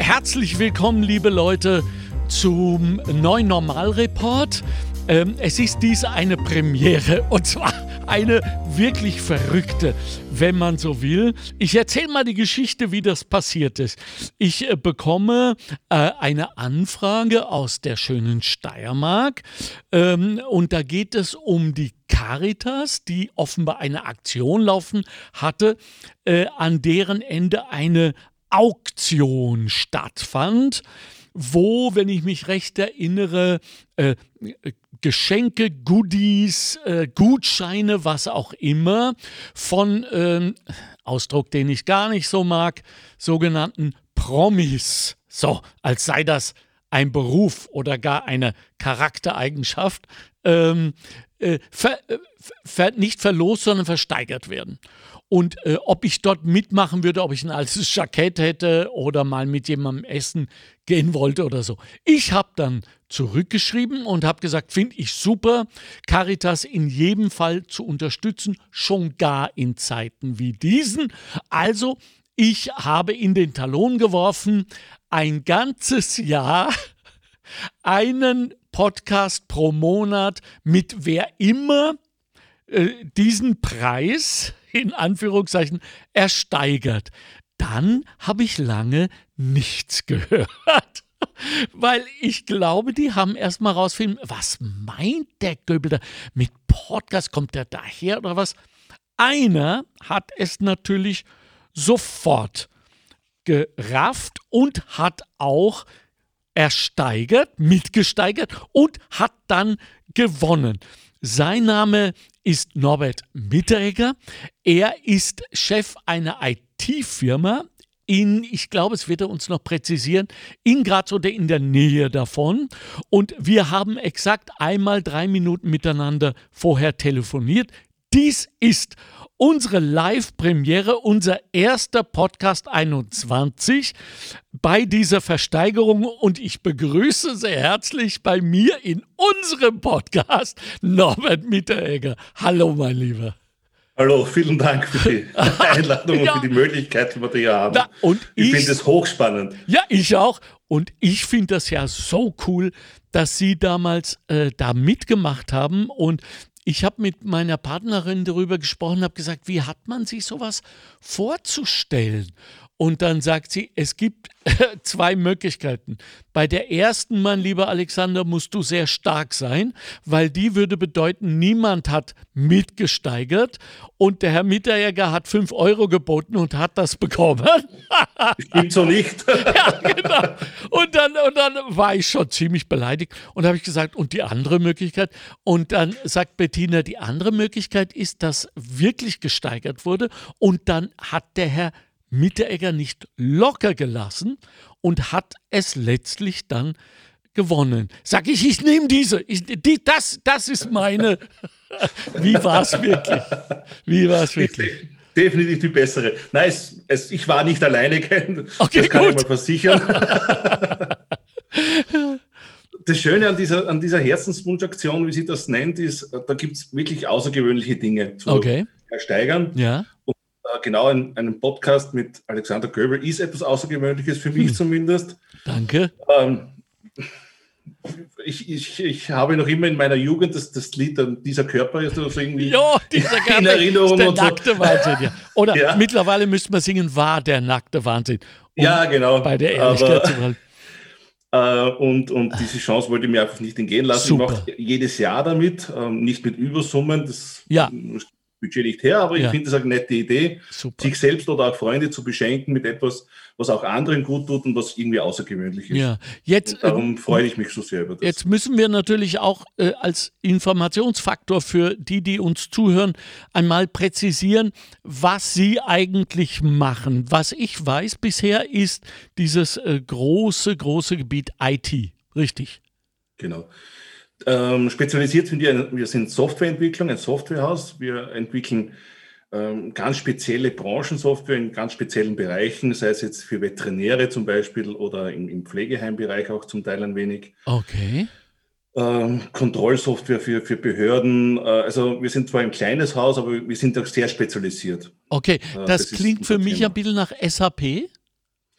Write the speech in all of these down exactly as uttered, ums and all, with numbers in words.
Herzlich willkommen, liebe Leute, zum neuen Normalreport. Ähm, es ist dies eine Premiere, und zwar eine wirklich verrückte, wenn man so will. Ich erzähle mal die Geschichte, wie das passiert ist. Ich äh, bekomme äh, eine Anfrage aus der schönen Steiermark, ähm, und da geht es um die Caritas, die offenbar eine Aktion laufen hatte, äh, an deren Ende eine Auktion stattfand, wo, wenn ich mich recht erinnere, äh, Geschenke, Goodies, äh, Gutscheine, was auch immer, von, ähm, Ausdruck, den ich gar nicht so mag, sogenannten Promis, so, als sei das ein Beruf oder gar eine Charaktereigenschaft, ähm, äh, ver, äh, ver, nicht verlost, sondern versteigert werden. Und äh, ob ich dort mitmachen würde, ob ich ein altes Jackett hätte oder mal mit jemandem essen gehen wollte oder so. Ich habe dann zurückgeschrieben und habe gesagt, finde ich super, Caritas in jedem Fall zu unterstützen, schon gar in Zeiten wie diesen. Also, ich habe in den Talon geworfen, ein ganzes Jahr einen Podcast pro Monat mit wer immer äh, diesen Preis in Anführungszeichen ersteigert. Dann habe ich lange nichts gehört, weil ich glaube, die haben erst mal rausfinden, was meint der Göbel da mit Podcast, kommt der daher oder was? Einer hat es natürlich sofort gerafft und hat auch ersteigert, mitgesteigert und hat dann gewonnen. Sein Name ist Norbert Mitteregger. Er ist Chef einer I T-Firma in, ich glaube, es wird er uns noch präzisieren, in Graz oder in der Nähe davon. Und wir haben exakt einmal drei Minuten miteinander vorher telefoniert. Dies ist unsere Live-Premiere, unser erster Podcast einundzwanzig bei dieser Versteigerung, und ich begrüße sehr herzlich bei mir in unserem Podcast Norbert Mitteregger. Hallo, mein Lieber. Hallo, vielen Dank für die Einladung ja. und für die Möglichkeit, die wir hier haben. Na, und ich ich finde es hochspannend. Ja, ich auch. Und ich finde das ja so cool, dass Sie damals äh, da mitgemacht haben. Und ich habe mit meiner Partnerin darüber gesprochen, habe gesagt, wie hat man sich sowas vorzustellen? Und dann sagt sie, es gibt zwei Möglichkeiten. Bei der ersten, mein lieber Alexander, musst du sehr stark sein, weil die würde bedeuten, niemand hat mitgesteigert und der Herr Mitteregger hat fünf Euro geboten und hat das bekommen. Stimmt so nicht. Ja, genau. Und dann, und dann war ich schon ziemlich beleidigt und habe ich gesagt, und die andere Möglichkeit? Und dann sagt Bettina, die andere Möglichkeit ist, dass wirklich gesteigert wurde, und dann hat der Herr Mitteregger nicht locker gelassen und hat es letztlich dann gewonnen. Sag ich, ich nehme diese. Ich, die, das, das ist meine. Wie war es wirklich? Wie war es wirklich? Definitiv die bessere. Nein, es, es, ich war nicht alleine. Okay, das kann gut. ich mal versichern. Das Schöne an dieser, an dieser Herzenswunschaktion, wie sie das nennt, ist, da gibt es wirklich außergewöhnliche Dinge zu okay. ersteigern. Ja. Und genau in einem Podcast mit Alexander Göbel ist etwas Außergewöhnliches, für mich hm. zumindest. Danke. Ähm, ich, ich, ich habe noch immer in meiner Jugend das, das Lied Dieser Körper ist so irgendwie jo, dieser Körper in Erinnerung. Ist der und nackte so. Wahnsinn, ja. Oder ja. mittlerweile müsste man singen, war der nackte Wahnsinn. Um ja, genau. Bei der Ehrlichkeit zu bleiben. Äh, und, und diese Chance wollte ich mir einfach nicht entgehen lassen. Super. Ich mache jedes Jahr damit, ähm, nicht mit Übersummen, das ja. Budget nicht her, aber ja. ich finde es eine nette Idee, Super. sich selbst oder auch Freunde zu beschenken mit etwas, was auch anderen gut tut und was irgendwie außergewöhnlich ist. Ja. Jetzt, und darum äh, freue ich mich so sehr über das. Jetzt müssen wir natürlich auch äh, als Informationsfaktor für die, die uns zuhören, einmal präzisieren, was Sie eigentlich machen. Was ich weiß bisher ist dieses äh, große, große Gebiet I T, richtig? Genau. Ähm, spezialisiert sind wir, wir sind Softwareentwicklung, ein Softwarehaus. Wir entwickeln ähm, ganz spezielle Branchensoftware in ganz speziellen Bereichen, sei es jetzt für Veterinäre zum Beispiel oder im, im Pflegeheimbereich auch zum Teil ein wenig. Okay. Ähm, Kontrollsoftware für, für Behörden. Äh, also wir sind zwar ein kleines Haus, aber wir sind auch sehr spezialisiert. Okay, das, äh, das klingt für mich Thema. ein bisschen nach S A P.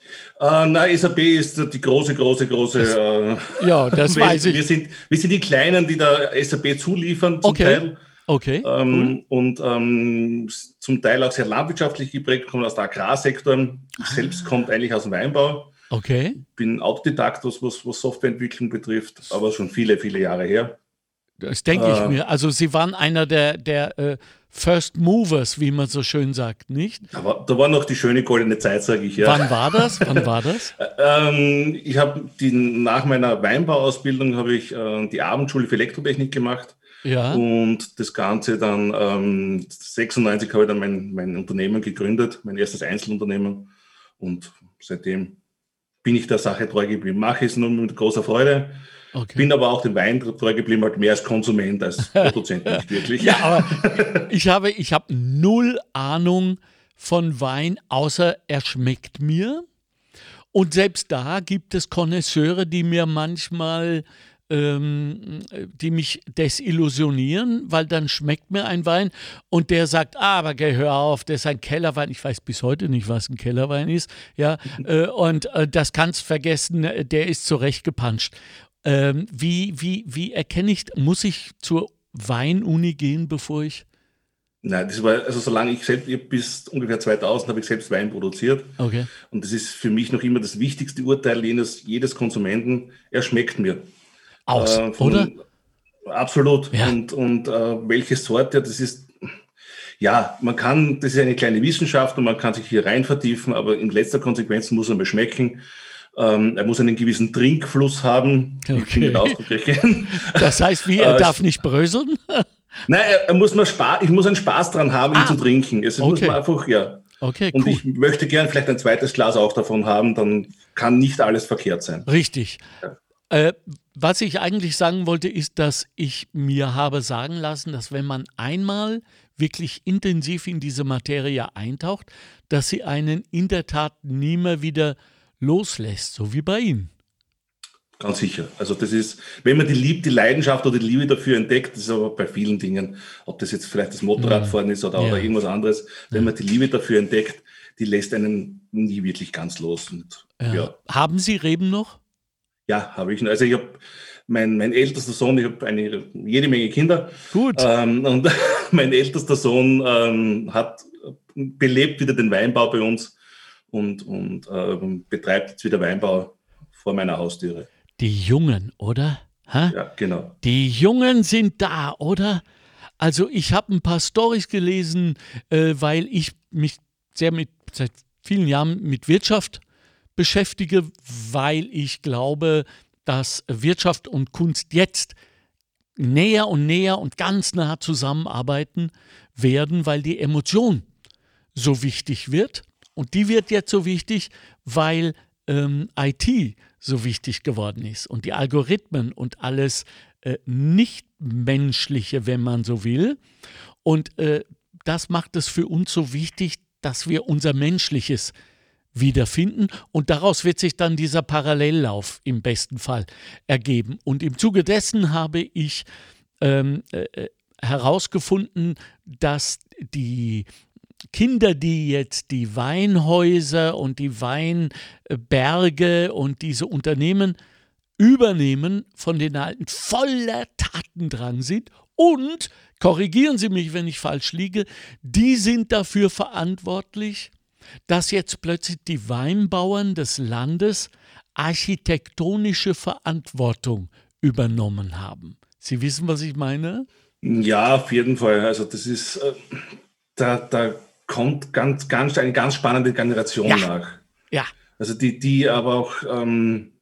Äh, na, S A P ist die große, große, große. Äh, ja, das weiß ich. Wir sind, wir sind die Kleinen, die der S A P zuliefern, zum okay. Teil. Okay. Ähm, cool. Und ähm, zum Teil auch sehr landwirtschaftlich geprägt, kommen aus der Agrarsektor. Ich ah. selbst komme eigentlich aus dem Weinbau. Okay. Bin Autodidakt, was, was, was Softwareentwicklung betrifft, aber schon viele, viele Jahre her. Das denke äh, ich mir. Also Sie waren einer der, der äh, First Movers, wie man so schön sagt, nicht? Da war, da war noch die schöne goldene Zeit, sage ich. Ja. Wann war das? Wann war das? ähm, ich habe nach meiner Weinbauausbildung habe ich äh, die Abendschule für Elektrotechnik gemacht. Ja. Und das Ganze dann ähm, sechsundneunzig habe ich dann mein, mein Unternehmen gegründet, mein erstes Einzelunternehmen. Und seitdem bin ich der Sache treu geblieben. Mache es nur mit großer Freude. Okay. Bin aber auch dem Wein treu geblieben, halt mehr als Konsument, als Produzent nicht wirklich. Ja, aber ich habe, ich habe null Ahnung von Wein, außer er schmeckt mir. Und selbst da gibt es Connoisseure, die mir manchmal, ähm, die mich desillusionieren, weil dann schmeckt mir ein Wein und der sagt, ah, aber geh, hör auf, das ist ein Kellerwein. Ich weiß bis heute nicht, was ein Kellerwein ist. Ja, äh, und äh, das kannst vergessen, der ist zurechtgepanscht. Ähm, wie, wie, wie erkenne ich, muss ich zur Weinuni gehen, bevor ich... Nein, das war, also solange ich selbst, ich bis ungefähr zweitausend habe ich selbst Wein produziert. Okay. Und das ist für mich noch immer das wichtigste Urteil jedes, jedes Konsumenten, er schmeckt mir. Aus, äh, von, oder? Absolut. Ja. Und, und äh, welche Sorte, das ist, ja, man kann, das ist eine kleine Wissenschaft und man kann sich hier rein vertiefen, aber in letzter Konsequenz muss er mal schmecken. Ähm, er muss einen gewissen Trinkfluss haben. Okay. Ich finde den Ausdruck kennen. Das heißt, wie, er darf nicht bröseln? Nein, er, er muss mal Spaß, ich muss einen Spaß dran haben, ihn ah. zu trinken. Es okay. muss man einfach, ja. Okay, und cool. ich möchte gern vielleicht ein zweites Glas auch davon haben, dann kann nicht alles verkehrt sein. Richtig. Ja. Äh, was ich eigentlich sagen wollte, ist, dass ich mir habe sagen lassen, dass wenn man einmal wirklich intensiv in diese Materie eintaucht, dass sie einen in der Tat nie mehr wieder loslässt, so wie bei Ihnen. Ganz sicher. Also das ist, wenn man die Liebe, die Leidenschaft oder die Liebe dafür entdeckt, das ist aber bei vielen Dingen, ob das jetzt vielleicht das Motorradfahren ist oder, ja. oder irgendwas anderes, wenn ja. man die Liebe dafür entdeckt, die lässt einen nie wirklich ganz los. Und, ja. Ja. Haben Sie Reben noch? Ja, habe ich. Also ich habe mein, mein ältester Sohn, ich habe eine jede Menge Kinder. Gut. Ähm, und mein ältester Sohn ähm, hat belebt wieder den Weinbau bei uns und, und ähm, betreibt jetzt wieder Weinbau vor meiner Haustüre. Die Jungen, oder? Ha? Ja, genau. Die Jungen sind da, oder? Also ich habe ein paar Storys gelesen, äh, weil ich mich sehr mit, seit vielen Jahren mit Wirtschaft beschäftige, weil ich glaube, dass Wirtschaft und Kunst jetzt näher und näher und ganz nah zusammenarbeiten werden, weil die Emotion so wichtig wird. Und die wird jetzt so wichtig, weil ähm, I T so wichtig geworden ist und die Algorithmen und alles äh, Nicht-Menschliche, wenn man so will. Und äh, das macht es für uns so wichtig, dass wir unser Menschliches wiederfinden und daraus wird sich dann dieser Parallellauf im besten Fall ergeben. Und im Zuge dessen habe ich ähm, äh, herausgefunden, dass die Kinder, die jetzt die Weinhäuser und die Weinberge und diese Unternehmen übernehmen, von den Alten voller Tatendrang sind und, korrigieren Sie mich, wenn ich falsch liege, die sind dafür verantwortlich, dass jetzt plötzlich die Weinbauern des Landes architektonische Verantwortung übernommen haben. Sie wissen, was ich meine? Ja, auf jeden Fall. Also das ist, äh, da, da kommt ganz, ganz, eine ganz spannende Generation ja. nach. Ja. Also die, die aber auch ähm,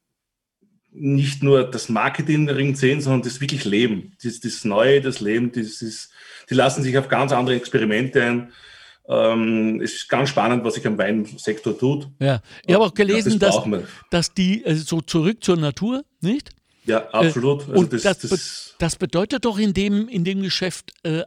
nicht nur das Marketing darin sehen, sondern das wirklich Leben. Das, das Neue, das Leben, das ist, die lassen sich auf ganz andere Experimente ein. Ähm, es ist ganz spannend, was sich am Weinsektor tut. Ja, ich habe auch gelesen, ja, das dass, dass die äh, so zurück zur Natur, nicht? Ja, absolut. Äh, und also das, das, be- das bedeutet doch in dem, in dem Geschäft äh,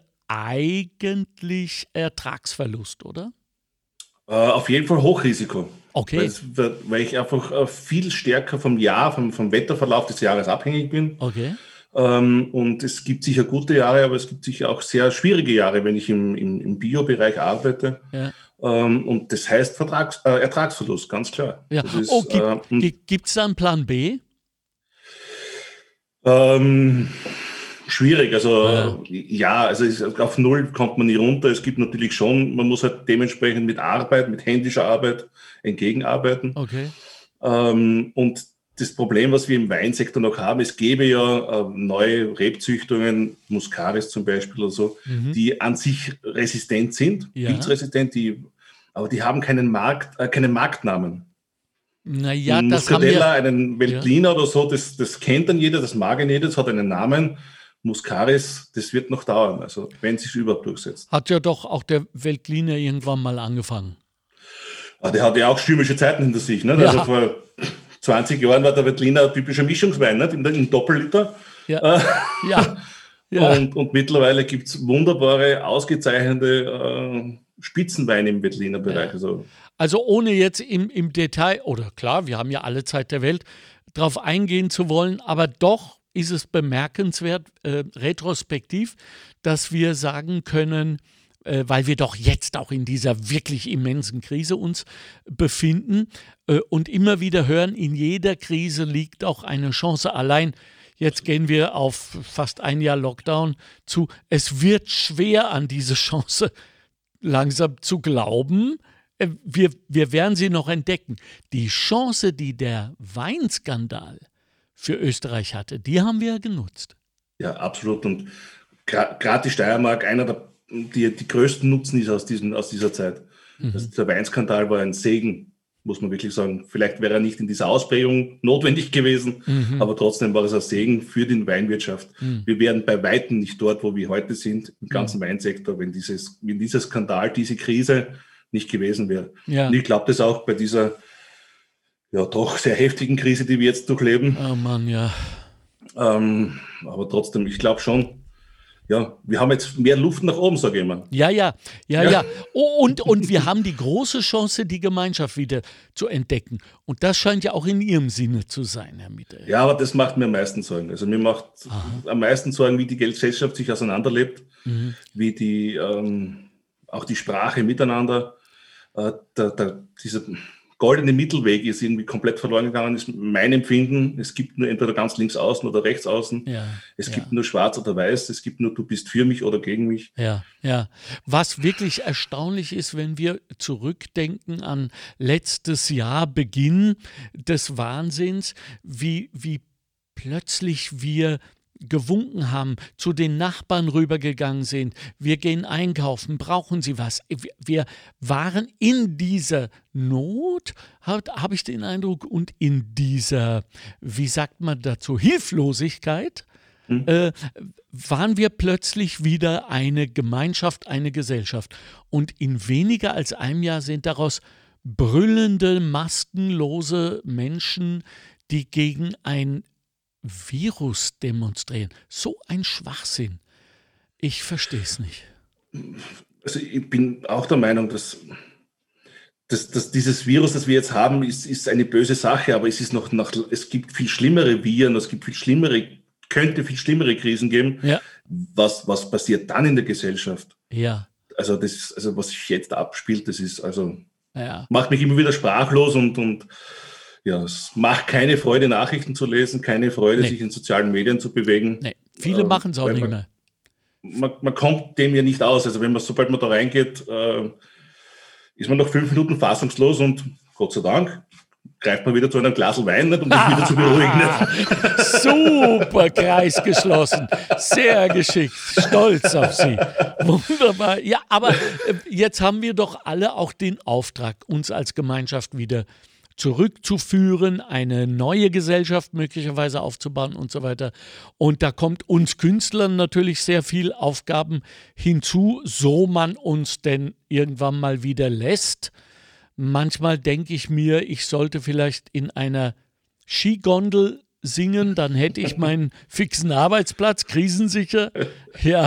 eigentlich Ertragsverlust, oder? Äh, auf jeden Fall Hochrisiko. Okay. Weil, weil ich einfach äh, viel stärker vom Jahr, vom, vom Wetterverlauf des Jahres abhängig bin. Okay. Ähm, und es gibt sicher gute Jahre, aber es gibt sicher auch sehr schwierige Jahre, wenn ich im, im, im Bio-Bereich arbeite. Ja. Ähm, und das heißt Vertrags, äh, Ertragsverlust, ganz klar. Ja. Das ist, Oh, gibt äh, es da einen Plan B? Ähm, schwierig, also Ja. ja, also es, auf Null kommt man nie runter. Es gibt natürlich schon, man muss halt dementsprechend mit Arbeit, mit händischer Arbeit entgegenarbeiten. Okay. Ähm, und das Problem, was wir im Weinsektor noch haben, es gäbe ja äh, neue Rebzüchtungen, Muscaris zum Beispiel oder so, Mhm. die an sich resistent sind, Ja. pilzresistent, die, aber die haben keinen Markt, äh, keinen Marktnamen. Naja, Ein das haben Muscatella, wir. einen Veltliner oder so, das, das kennt dann jeder, das mag jeder, das hat einen Namen. Muscaris, das wird noch dauern, also wenn es sich überhaupt durchsetzt. Hat ja doch auch der Veltliner irgendwann mal angefangen. Aber der hat ja auch stürmische Zeiten hinter sich. Nicht? Ja. Also vor zwanzig Jahren war der Veltliner ein typischer Mischungswein, nicht? In, in Doppelliter. Ja. Äh, Ja. Ja. Und, und mittlerweile gibt es wunderbare, ausgezeichnete äh, Spitzenweine im Veltliner Bereich. Ja. Also, Also ohne jetzt im, im Detail, oder klar, wir haben ja alle Zeit der Welt, darauf eingehen zu wollen, aber doch ist es bemerkenswert, äh, retrospektiv, dass wir sagen können, äh, weil wir doch jetzt auch in dieser wirklich immensen Krise uns befinden äh, und immer wieder hören, in jeder Krise liegt auch eine Chance. Allein jetzt gehen wir auf fast ein Jahr Lockdown zu. Es wird schwer, an diese Chance langsam zu glauben. Äh, Wir, wir werden sie noch entdecken. Die Chance, die der Weinskandal für Österreich hatte, die haben wir genutzt. ja, absolut. Und gerade die Steiermark, einer der die, die größten Nutzen ist aus, diesen, aus dieser Zeit. Mhm. Also der Weinskandal war ein Segen, muss man wirklich sagen. Vielleicht wäre er nicht in dieser Ausprägung notwendig gewesen, Mhm. aber trotzdem war es ein Segen für die Weinwirtschaft. Mhm. Wir wären bei Weitem nicht dort, wo wir heute sind, im ganzen Weinsektor, wenn, dieses, wenn dieser Skandal, diese Krise nicht gewesen wäre. Ja. Und ich glaube das auch bei dieser ja doch sehr heftigen Krise, die wir jetzt durchleben. Oh Mann, ja. Ähm, aber trotzdem, ich glaube schon, ja, wir haben jetzt mehr Luft nach oben, sage ich immer. Ja, ja, ja, ja. Ja. Oh, und, und wir haben die große Chance, die Gemeinschaft wieder zu entdecken. Und das scheint ja auch in Ihrem Sinne zu sein, Herr Michael. Ja, aber das macht mir am meisten Sorgen. Also mir macht Aha. am meisten Sorgen, wie die Gesellschaft sich auseinanderlebt, Mhm. wie die ähm, auch die Sprache miteinander, äh, der, der, dieser goldene Mittelweg ist irgendwie komplett verloren gegangen, ist mein Empfinden. Es gibt nur entweder ganz links außen oder rechts außen. Ja, Es ja. gibt nur schwarz oder weiß. Es gibt nur du bist für mich oder gegen mich. Ja, ja. Was wirklich erstaunlich ist, wenn wir zurückdenken an letztes Jahr, Beginn des Wahnsinns, wie, wie plötzlich wir gewunken haben, zu den Nachbarn rübergegangen sind. Wir gehen einkaufen, brauchen Sie was? Wir- Wir waren in dieser Not, habe hab ich den Eindruck, und in dieser, wie sagt man dazu, Hilflosigkeit, Hm. äh, waren wir plötzlich wieder eine Gemeinschaft, eine Gesellschaft. Und in weniger als einem Jahr sind daraus brüllende, maskenlose Menschen, die gegen ein Virus demonstrieren. So ein Schwachsinn. Ich verstehe es nicht. Also ich bin auch der Meinung, dass, dass, dass dieses Virus, das wir jetzt haben, ist, ist eine böse Sache, aber es ist noch, noch, es gibt viel schlimmere Viren, es gibt viel schlimmere, könnte viel schlimmere Krisen geben. Ja, Was, was passiert dann in der Gesellschaft? ja, Also das ist, also was sich jetzt abspielt, das ist, also ja. macht mich immer wieder sprachlos und, und ja, es macht keine Freude, Nachrichten zu lesen, keine Freude, Nee. sich in sozialen Medien zu bewegen. Nee, viele Ähm, machen es auch weil nicht man- mehr. Man, man kommt dem ja nicht aus. Also wenn man, sobald man da reingeht, äh, ist man nach fünf Minuten fassungslos und Gott sei Dank greift man wieder zu einem Glas Wein, nicht, um sich wieder zu beruhigen. Nicht? Super, Kreis geschlossen. Sehr geschickt. Stolz auf Sie. Wunderbar. Ja, aber äh, jetzt haben wir doch alle auch den Auftrag, uns als Gemeinschaft wieder zurückzuführen, eine neue Gesellschaft möglicherweise aufzubauen und so weiter. Und da kommt uns Künstlern natürlich sehr viel Aufgaben hinzu, so man uns denn irgendwann mal wieder lässt. Manchmal denke ich mir, ich sollte vielleicht in einer Skigondel singen, dann hätte ich meinen fixen Arbeitsplatz, krisensicher. Ja.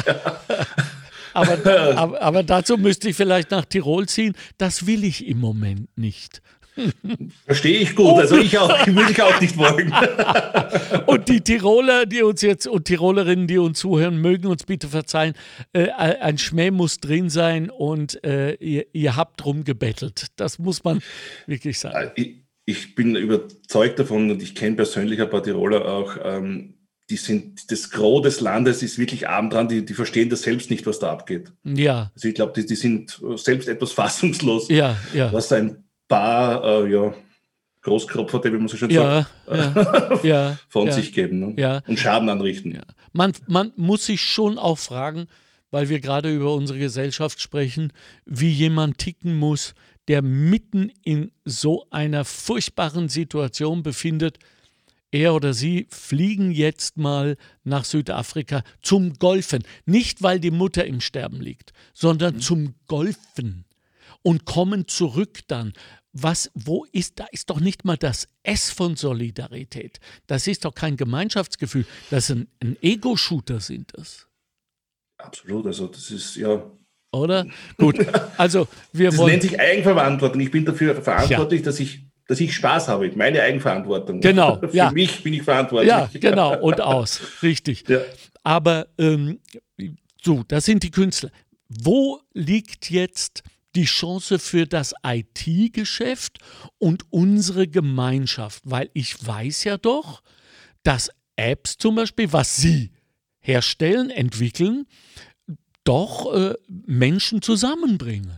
Aber, aber, aber dazu müsste ich vielleicht nach Tirol ziehen. Das will ich im Moment nicht. Verstehe ich gut. Oh. Also ich auch, ich würde ich auch nicht wollen. Und die Tiroler, die uns jetzt und Tirolerinnen, die uns zuhören, mögen uns bitte verzeihen. Äh, ein Schmäh muss drin sein und äh, ihr, ihr habt drum gebettelt. Das muss man wirklich sagen. Ich, ich bin überzeugt davon und ich kenne persönlich ein paar Tiroler auch. Ähm, die sind, das Gros des Landes ist wirklich arm dran, die, die verstehen das selbst nicht, was da abgeht. Ja. Also ich glaube, die, die sind selbst etwas fassungslos, ja, ja. was ein paar äh, ja, Großkropfer, wie man so schön ja, sagt, ja, ja, von ja, sich geben, ne? ja. Und Schaden anrichten. Ja. Man, man muss sich schon auch fragen, weil wir gerade über unsere Gesellschaft sprechen, wie jemand ticken muss, der mitten in so einer furchtbaren Situation befindet. Er oder sie fliegen jetzt mal nach Südafrika zum Golfen. Nicht, weil die Mutter im Sterben liegt, sondern mhm. zum Golfen. Und kommen zurück dann. Was, wo ist, da ist doch nicht mal das S von Solidarität. Das ist doch kein Gemeinschaftsgefühl. Das ist ein, ein Ego-Shooter, sind das. Absolut, also das ist ja... Oder? Gut, also wir das wollen... nennt sich Eigenverantwortung. Ich bin dafür verantwortlich, ja. dass ich dass ich Spaß habe, meine Eigenverantwortung. Genau. Für ja. mich bin ich verantwortlich. Ja, genau. Und aus. Richtig. Ja. Aber ähm, so, das sind die Künstler. Wo liegt jetzt die Chance für das I T-Geschäft und unsere Gemeinschaft? Weil ich weiß ja doch, dass Apps zum Beispiel, was Sie herstellen, entwickeln, doch äh, Menschen zusammenbringen.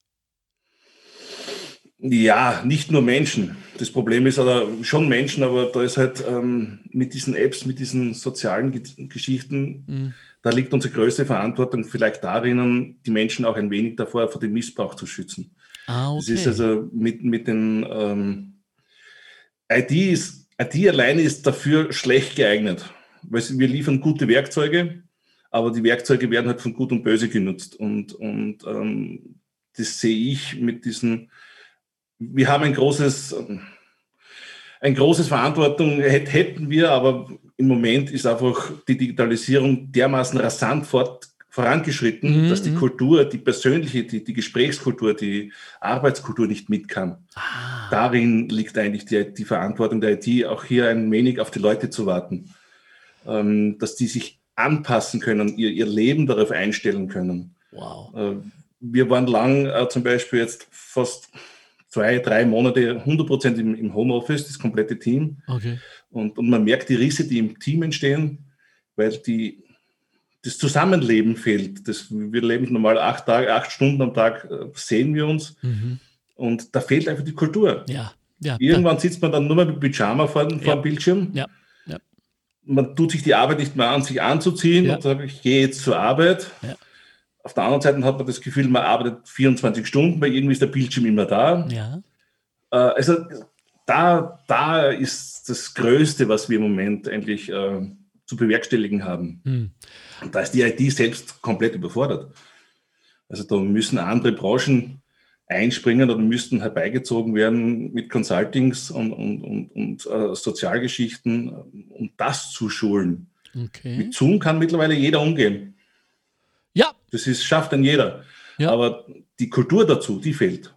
Ja, nicht nur Menschen. Das Problem ist aber schon Menschen, aber da ist halt ähm, mit diesen Apps, mit diesen sozialen Ge- Geschichten, mhm. da liegt unsere größte Verantwortung vielleicht darin, die Menschen auch ein wenig davor vor dem Missbrauch zu schützen. Ah, okay. Das ist also mit, mit den ähm, I T ist, I T alleine ist dafür schlecht geeignet, weil wir liefern gute Werkzeuge, aber die Werkzeuge werden halt von Gut und Böse genutzt und, und ähm, das sehe ich mit diesen. Wir haben ein großes, ein großes Verantwortung, hätten wir, aber im Moment ist einfach die Digitalisierung dermaßen rasant fort, vorangeschritten, mhm, dass die Kultur, die persönliche, die, die Gesprächskultur, die Arbeitskultur nicht mit kann. Ah. Darin liegt eigentlich die, die Verantwortung der I T, auch hier ein wenig auf die Leute zu warten, ähm, dass die sich anpassen können, ihr, ihr Leben darauf einstellen können. Wow. Äh, wir waren lang äh, zum Beispiel jetzt fast zwei, drei Monate hundert Prozent im, im Homeoffice, das komplette Team. Okay. Und, und man merkt die Risse, die im Team entstehen, weil die, das Zusammenleben fehlt. Das, wir leben normal acht Tage, acht Stunden am Tag, äh, sehen wir uns. Mhm. Und da fehlt einfach die Kultur. Ja. Ja, Irgendwann sitzt man dann nur mal mit Pyjama vor, vor ja. dem Bildschirm. Ja. Ja. Man tut sich die Arbeit nicht mehr an, sich anzuziehen ja. und sagt, ich gehe jetzt zur Arbeit. Ja. Auf der anderen Seite hat man das Gefühl, man arbeitet vierundzwanzig Stunden, weil irgendwie ist der Bildschirm immer da. Ja. Äh, also da, da ist das Größte, was wir im Moment eigentlich äh, zu bewerkstelligen haben. Hm. Und da ist die I T selbst komplett überfordert. Also da müssen andere Branchen einspringen oder müssten herbeigezogen werden mit Consultings und, und, und, und äh, Sozialgeschichten, um das zu schulen. Okay. Mit Zoom kann mittlerweile jeder umgehen. Ja. Das ist, schafft dann jeder. Ja. Aber die Kultur dazu, die fehlt.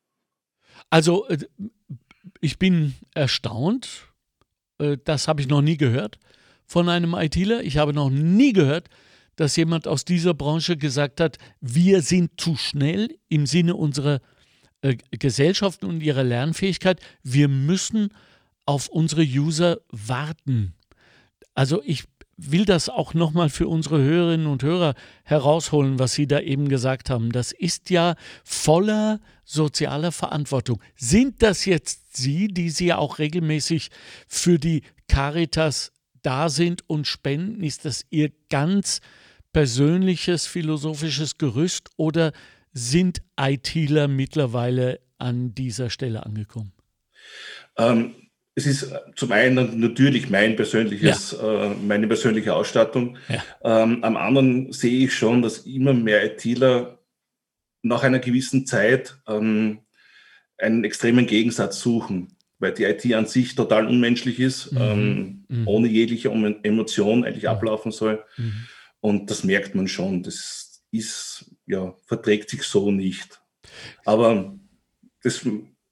Also ich bin erstaunt, das habe ich noch nie gehört von einem ITler. Ich habe noch nie gehört, dass jemand aus dieser Branche gesagt hat, wir sind zu schnell im Sinne unserer äh, Gesellschaft und ihrer Lernfähigkeit. Wir müssen auf unsere User warten. Also ich will das auch nochmal für unsere Hörerinnen und Hörer herausholen, was Sie da eben gesagt haben. Das ist ja voller sozialer Verantwortung. Sind das jetzt Sie, die Sie ja auch regelmäßig für die Caritas da sind und spenden? Ist das Ihr ganz persönliches philosophisches Gerüst oder sind ITler mittlerweile an dieser Stelle angekommen? Ähm, Es ist zum einen natürlich mein persönliches, ja. äh, meine persönliche Ausstattung. Ja. Ähm, am anderen sehe ich schon, dass immer mehr ITler nach einer gewissen Zeit ähm, einen extremen Gegensatz suchen, weil die I T an sich total unmenschlich ist, mhm. Ähm, mhm. ohne jegliche Emotion eigentlich mhm. ablaufen soll. Mhm. Und das merkt man schon. Das ist, ja, verträgt sich so nicht. Aber das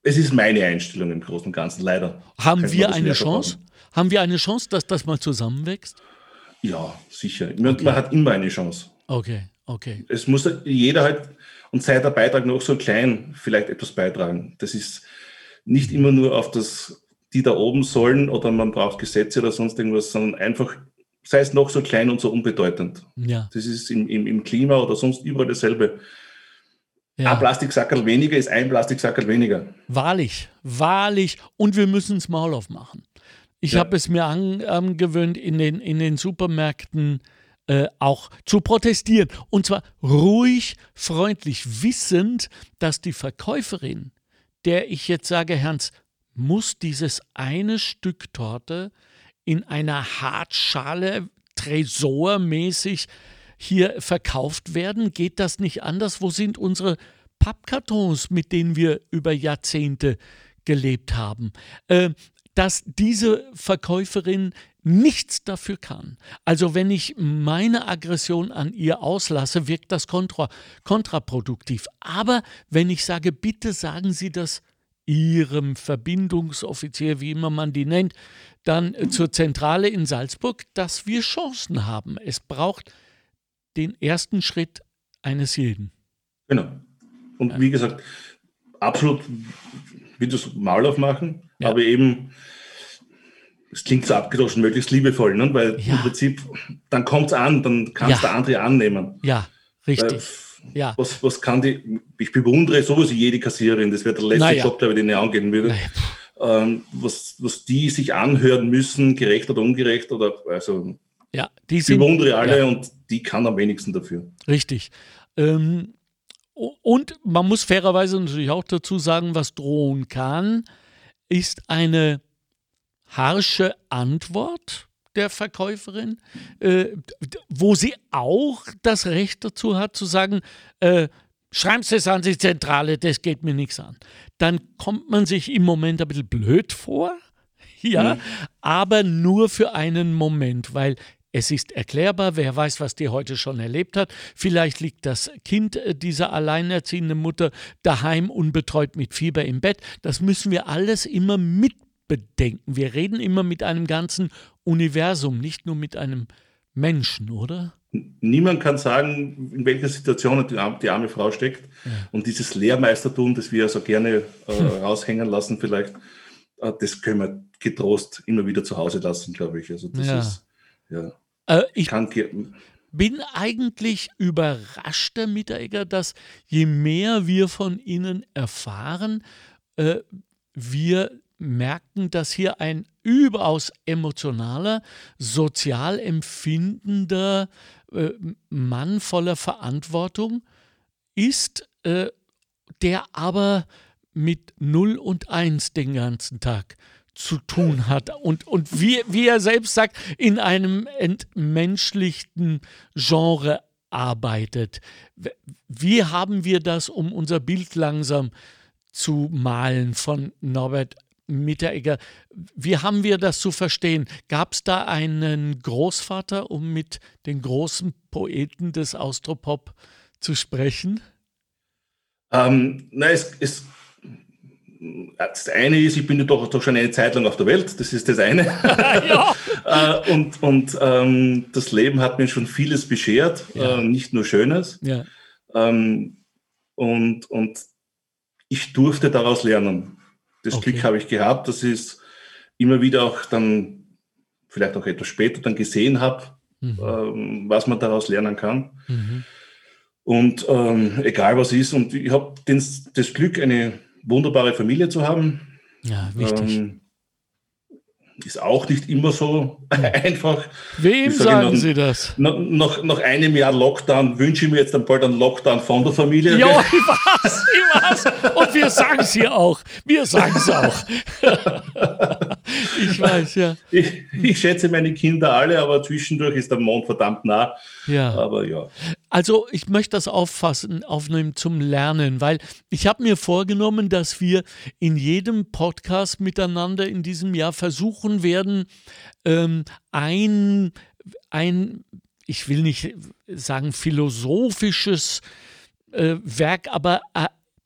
Es ist meine Einstellung im Großen und Ganzen, leider. Haben wir eine Chance? Haben wir eine Chance, dass das mal zusammenwächst? Ja, sicher. Man, okay. man hat immer eine Chance. Okay, okay. Es muss jeder halt, und sei der Beitrag noch so klein, vielleicht etwas beitragen. Das ist nicht immer nur auf das, die da oben sollen oder man braucht Gesetze oder sonst irgendwas, sondern einfach, sei es noch so klein und so unbedeutend. Ja. Das ist im, im, im Klima oder sonst überall dasselbe. Ja. Ein Plastiksackerl weniger ist ein Plastiksackerl weniger. Wahrlich, wahrlich. Und wir müssen es Maul aufmachen. Ich ja. habe es mir angewöhnt, in den, in den Supermärkten äh, auch zu protestieren. Und zwar ruhig, freundlich, wissend, dass die Verkäuferin, der ich jetzt sage, Hans, muss dieses eine Stück Torte in einer Hartschale, tresormäßig hier verkauft werden? Geht das nicht anders? Wo sind unsere Pappkartons, mit denen wir über Jahrzehnte gelebt haben? Äh, dass diese Verkäuferin nichts dafür kann. Also wenn ich meine Aggression an ihr auslasse, wirkt das kontra, kontraproduktiv. Aber wenn ich sage, bitte sagen Sie das Ihrem Verbindungsoffizier, wie immer man die nennt, dann äh, zur Zentrale in Salzburg, dass wir Chancen haben. Es braucht den ersten Schritt eines jeden. Genau. Und ja. wie gesagt, absolut, wie das Maul aufmachen, ja. aber eben, es klingt so abgedroschen, möglichst liebevoll, ne? Weil ja. im Prinzip, dann kommt es an, dann kann es ja. der andere annehmen. Ja, richtig. Weil, ja. Was, was kann die, ich bewundere sowieso jede Kassiererin, das wäre der letzte naja. Job, glaube ich, den ich angehen würde. Ähm, was, was die sich anhören müssen, gerecht oder ungerecht, oder also ja, die ich sind, bewundere alle ja. und die kann am wenigsten dafür. Richtig. Ähm, und man muss fairerweise natürlich auch dazu sagen, was drohen kann, ist eine harsche Antwort der Verkäuferin, äh, wo sie auch das Recht dazu hat, zu sagen, äh, schreiben Sie es an die Zentrale, das geht mir nichts an. Dann kommt man sich im Moment ein bisschen blöd vor, ja, mhm. aber nur für einen Moment, weil es ist erklärbar, wer weiß, was die heute schon erlebt hat. Vielleicht liegt das Kind dieser alleinerziehenden Mutter daheim unbetreut mit Fieber im Bett. Das müssen wir alles immer mitbedenken. Wir reden immer mit einem ganzen Universum, nicht nur mit einem Menschen, oder? Niemand kann sagen, in welcher Situation die arme, die arme Frau steckt. Ja. Und dieses Lehrmeistertum, das wir so gerne äh, raushängen lassen, vielleicht, äh, das können wir getrost immer wieder zu Hause lassen, glaube ich. Also das ja. ist, ja. Äh, ich kann bin eigentlich überrascht damit, Egger, dass je mehr wir von Ihnen erfahren, äh, wir merken, dass hier ein überaus emotionaler, sozial empfindender äh, Mann voller Verantwortung ist, äh, der aber mit Null und Eins den ganzen Tag zu tun hat und, und wie, wie er selbst sagt, in einem entmenschlichten Genre arbeitet. Wie haben wir das, um unser Bild langsam zu malen von Norbert Mitteregger? Wie haben wir das zu verstehen? Gab es da einen Großvater, um mit den großen Poeten des Austropop zu sprechen? Ähm, nein, es, es Das eine ist, ich bin ja doch, doch schon eine Zeit lang auf der Welt, das ist das eine. Ja. und und ähm, das Leben hat mir schon vieles beschert, ja. äh, nicht nur Schönes. Ja. Ähm, und, und ich durfte daraus lernen. Das okay. Glück habe ich gehabt, dass ich es immer wieder auch dann, vielleicht auch etwas später dann gesehen habe, mhm. ähm, was man daraus lernen kann. Mhm. Und ähm, egal was ist, und ich habe das Glück, eine wunderbare Familie zu haben. Ja, wichtig. Ähm, ist auch nicht immer so einfach. Wem sagen noch, Sie das? Noch, noch, nach einem Jahr Lockdown wünsche ich mir jetzt dann bald einen Lockdown von der Familie. Ja, ich weiß, ich weiß. Und wir sagen es hier auch. Wir sagen es auch. Ich weiß, ja. Ich, ich schätze meine Kinder alle, aber zwischendurch ist der Mond verdammt nah. Ja. Aber ja. Also ich möchte das auffassen, aufnehmen zum Lernen, weil ich habe mir vorgenommen, dass wir in jedem Podcast miteinander in diesem Jahr versuchen werden, ähm, ein, ein, ich will nicht sagen philosophisches äh, Werk, aber äh,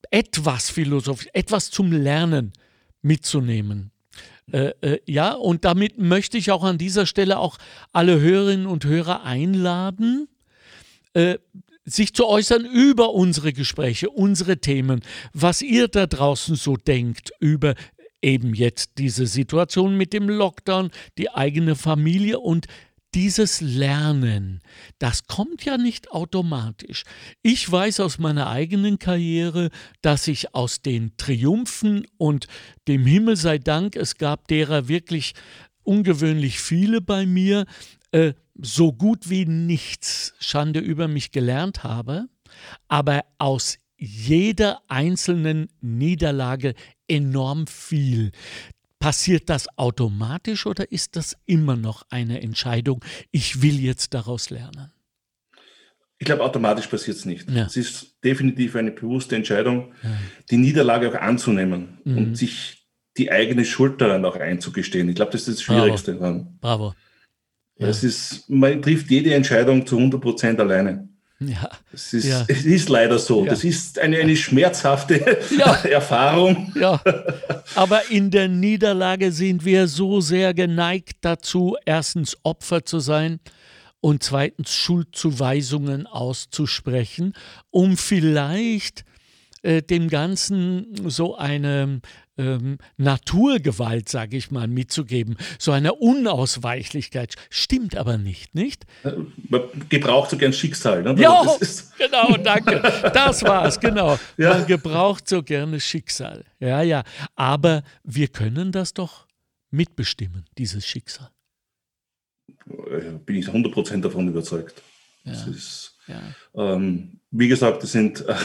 etwas philosophisch, etwas zum Lernen mitzunehmen. Äh, äh, ja, und damit möchte ich auch an dieser Stelle auch alle Hörerinnen und Hörer einladen, äh, sich zu äußern über unsere Gespräche, unsere Themen, was ihr da draußen so denkt über eben jetzt diese Situation mit dem Lockdown, die eigene Familie und dieses Lernen, das kommt ja nicht automatisch. Ich weiß aus meiner eigenen Karriere, dass ich aus den Triumphen und dem Himmel sei Dank, es gab derer wirklich ungewöhnlich viele bei mir, äh, so gut wie nichts, Schande über mich, gelernt habe, aber aus jeder einzelnen Niederlage enorm viel. Passiert das automatisch oder ist das immer noch eine Entscheidung, ich will jetzt daraus lernen? Ich glaube, automatisch passiert es nicht. Ja. Es ist definitiv eine bewusste Entscheidung, Ja. die Niederlage auch anzunehmen Mhm. und sich die eigene Schuld daran auch einzugestehen. Ich glaube, das ist das Schwierigste daran. Bravo. Ja. Es ist, man trifft jede Entscheidung zu hundert Prozent alleine. Ja. Es ist, Ja. es ist leider so. Ja. Das ist eine, eine schmerzhafte Ja. Erfahrung. Ja, aber in der Niederlage sind wir so sehr geneigt dazu, erstens Opfer zu sein und zweitens Schuldzuweisungen auszusprechen, um vielleicht äh, dem Ganzen so eine ähm, Naturgewalt, sage ich mal, mitzugeben, so eine Unausweichlichkeit. Stimmt aber nicht, nicht? Man gebraucht so gern Schicksal. Ne? Ja, Das ist, genau, danke. Das war's, genau. Ja. Man gebraucht so gerne Schicksal. Ja, ja. Aber wir können das doch mitbestimmen, dieses Schicksal. bin ich hundert Prozent davon überzeugt. Ja. Das ist, Ja. ähm, wie gesagt, das sind, äh,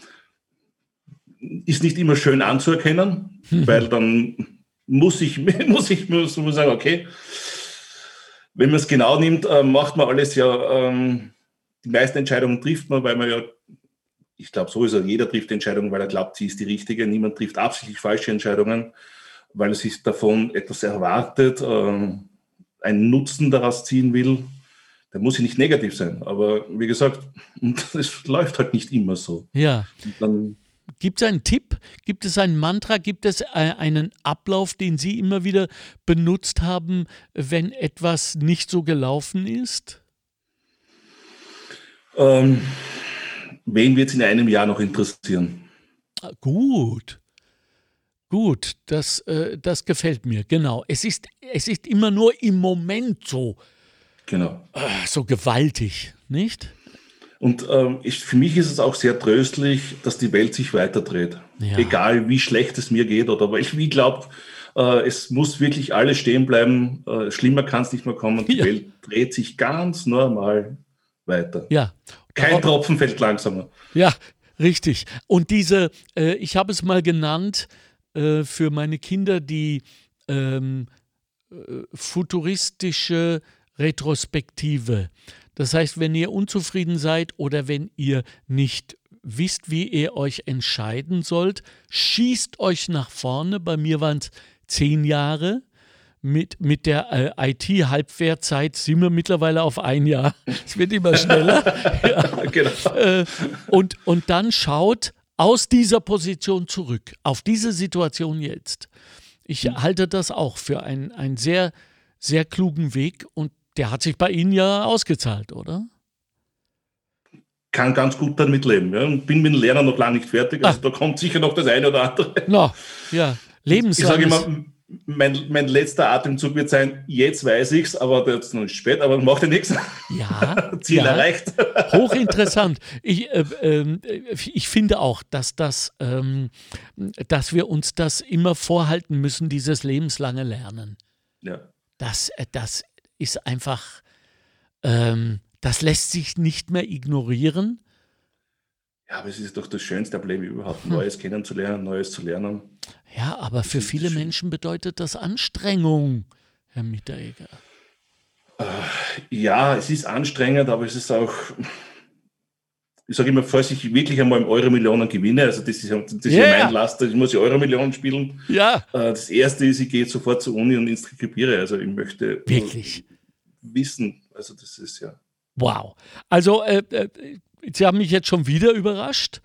ist nicht immer schön anzuerkennen, weil dann muss ich, muss ich muss, muss sagen, okay, wenn man es genau nimmt, äh, macht man alles ja, ähm, die meisten Entscheidungen trifft man, weil man ja, ich glaube sowieso, jeder trifft Entscheidungen, weil er glaubt, sie ist die richtige. Niemand trifft absichtlich falsche Entscheidungen, weil er sich davon etwas erwartet, äh, einen Nutzen daraus ziehen will. Der muss ja nicht negativ sein, aber wie gesagt, es läuft halt nicht immer so. Ja. Und dann, Gibt es einen Tipp? Gibt es ein Mantra? Gibt es äh, einen Ablauf, den Sie immer wieder benutzt haben, wenn etwas nicht so gelaufen ist? ähm, wen wird es in einem Jahr noch interessieren? Ah, Gut. Gut, das, äh, das gefällt mir, genau. Es ist, es ist immer nur im Moment so, Genau. äh, so gewaltig, nicht? Und ähm, ich, für mich ist es auch sehr tröstlich, dass die Welt sich weiterdreht. Ja. Egal wie schlecht es mir geht oder weil ich wie glaube, äh, es muss wirklich alles stehen bleiben. Äh, schlimmer kann es nicht mehr kommen. Die Ja. Welt dreht sich ganz normal weiter. Ja. Kein Tropfen fällt langsamer. Ja, richtig. Und diese, äh, ich habe es mal genannt, äh, für meine Kinder die ähm, äh, futuristische Retrospektive. Das heißt, wenn ihr unzufrieden seid oder wenn ihr nicht wisst, wie ihr euch entscheiden sollt, schießt euch nach vorne. Bei mir waren es zehn Jahre. Mit, mit der äh, I T-Halbwertzeit sind wir mittlerweile auf ein Jahr. Es wird immer schneller. Ja. Genau. Äh, und, und dann schaut aus dieser Position zurück, auf diese Situation jetzt. Ich halte das auch für einen, einen sehr, sehr klugen Weg und der hat sich bei Ihnen ja ausgezahlt, oder? Kann ganz gut damit leben. Ja. Und bin mit dem Lernen noch lange nicht fertig. Also Ah. da kommt sicher noch das eine oder andere. No, ja, Ich sage lebenslanges. immer, mein, mein letzter Atemzug wird sein, jetzt weiß ich's, aber jetzt noch nicht spät, aber macht ja nichts. Ja, Ziel ja. erreicht. Hochinteressant. Ich, äh, ähm, ich finde auch, dass, das, ähm, dass wir uns das immer vorhalten müssen, dieses lebenslange Lernen. Ja. Das, äh, das ist einfach, ähm, das lässt sich nicht mehr ignorieren. Ja, aber es ist doch das schönste Leben überhaupt, Neues kennenzulernen, Neues zu lernen. Ja, aber für ist viele schön. Menschen bedeutet das Anstrengung, Herr Mitteregger. Ja, es ist anstrengend, aber es ist auch, ich sage immer, falls ich wirklich einmal Euro-Millionen gewinne, also das ist, das ist ja Yeah. mein Laster, ich muss ja Euro-Millionen spielen. Ja, Äh, Das erste ist, ich gehe sofort zur Uni und inskribiere, also ich möchte wirklich. wissen, also das ist ja, Wow. Also, äh, äh, Sie haben mich jetzt schon wieder überrascht.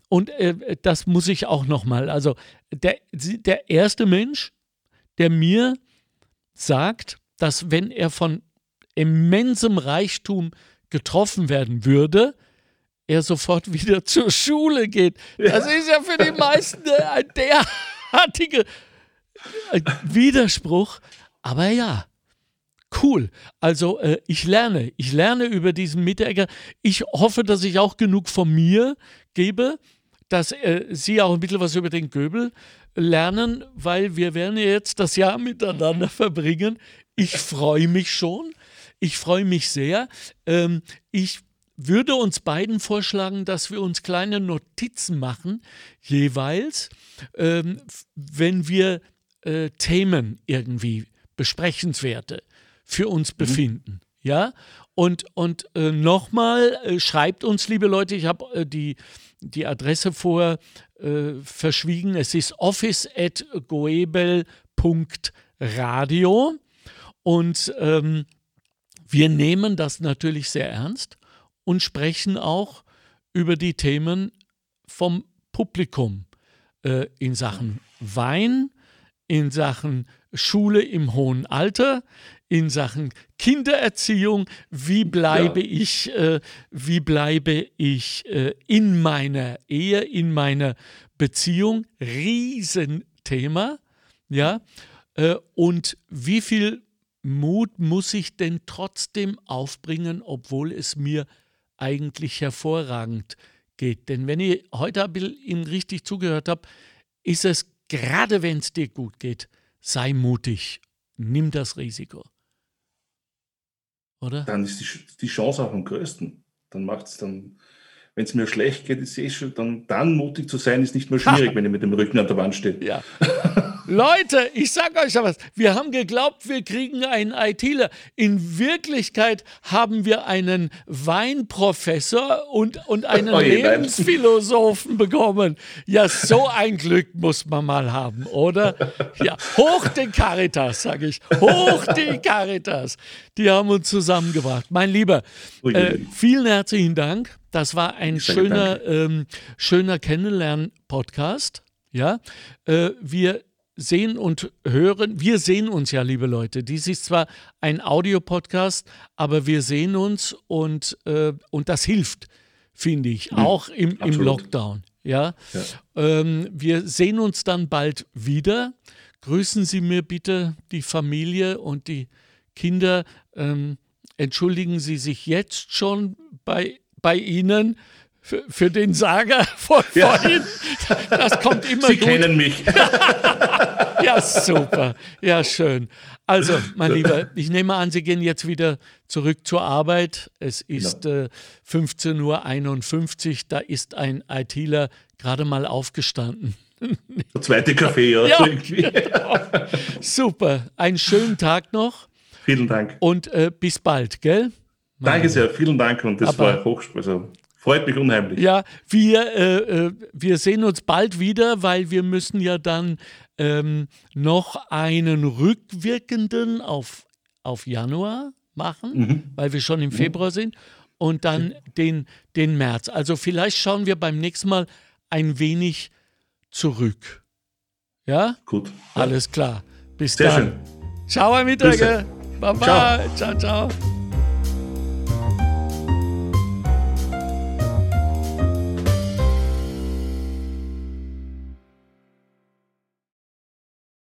und äh, das muss ich auch nochmal, also der, der erste Mensch, der mir sagt, dass wenn er von immensem Reichtum getroffen werden würde, er sofort wieder zur Schule geht. Das ist ja für die meisten ein derartiger Widerspruch. Aber ja, cool. Also äh, ich lerne. Ich lerne über diesen Mitteregger. Ich hoffe, dass ich auch genug von mir gebe, dass äh, Sie auch ein bisschen was über den Göbel lernen, weil wir werden ja jetzt das Jahr miteinander verbringen. Ich freue mich schon. Ich freue mich sehr. Ähm, ich würde uns beiden vorschlagen, dass wir uns kleine Notizen machen, jeweils, ähm, wenn wir äh, Themen irgendwie besprechenswerte für uns befinden. Mhm. Ja? Und, und äh, nochmal, äh, schreibt uns, liebe Leute, ich habe äh, die, die Adresse vorher äh, verschwiegen. Es ist office at goebel punkt radio und ähm, wir nehmen das natürlich sehr ernst und sprechen auch über die Themen vom Publikum äh, in Sachen Wein, in Sachen Schule im hohen Alter, in Sachen Kindererziehung, wie bleibe ja. ich, äh, wie bleibe ich äh, in meiner Ehe, in meiner Beziehung, Riesenthema, ja, äh, und wie viel Mut muss ich denn trotzdem aufbringen, obwohl es mir eigentlich hervorragend geht. Denn wenn ich heute Ihnen richtig zugehört habe, ist es, gerade wenn es dir gut geht, sei mutig, nimm das Risiko. Oder? Dann ist die, die Chance auch am größten. Dann macht es dann, wenn es mir schlecht geht, ist eh schon, dann, dann mutig zu sein, ist nicht mehr schwierig, wenn ich mit dem Rücken an der Wand stehe. Ja. Leute, ich sage euch was, wir haben geglaubt, wir kriegen einen ITler. In Wirklichkeit haben wir einen Weinprofessor und, und einen oh, Lebensphilosophen bekommen. Ja, so ein Glück muss man mal haben, oder? Ja, hoch den Caritas, sage ich. Hoch die Caritas. Die haben uns zusammengebracht. Mein Lieber, äh, vielen herzlichen Dank. Das war ein schöner, ähm, schöner Kennenlernen-Podcast. Ja, äh, wir sehen und hören, wir sehen uns ja, liebe Leute. Dies ist zwar ein Audio-Podcast, aber wir sehen uns und, äh, und das hilft, finde ich, mhm, auch im, im Lockdown. Ja? Ja. Ähm, wir sehen uns dann bald wieder. Grüßen Sie mir bitte die Familie und die Kinder. Ähm, entschuldigen Sie sich jetzt schon bei, bei Ihnen. Für, für den Sager von ja. vorhin. Das kommt immer Sie gut. Sie kennen mich. Ja, super. Ja, schön. Also, mein Lieber, ich nehme an, Sie gehen jetzt wieder zurück zur Arbeit. Es ist genau. äh, fünfzehn Uhr einundfünfzig. Da ist ein ITler gerade mal aufgestanden. Der zweite Kaffee, ja. ja genau. Super. Einen schönen Tag noch. Vielen Dank. Und äh, bis bald, gell? Mein Danke sehr. Vielen Dank. Und das Aber, war hochspannend. Also, freut mich unheimlich. Ja, wir, äh, wir sehen uns bald wieder, weil wir müssen ja dann ähm, noch einen rückwirkenden auf, auf Januar machen, mhm. weil wir schon im Februar mhm. sind und dann den, den März. Also vielleicht schauen wir beim nächsten Mal ein wenig zurück. Ja? Gut. Alles klar. Bis Sehr dann. schön. Ciao, Herr Mittag. Baba. Ciao, ciao. ciao.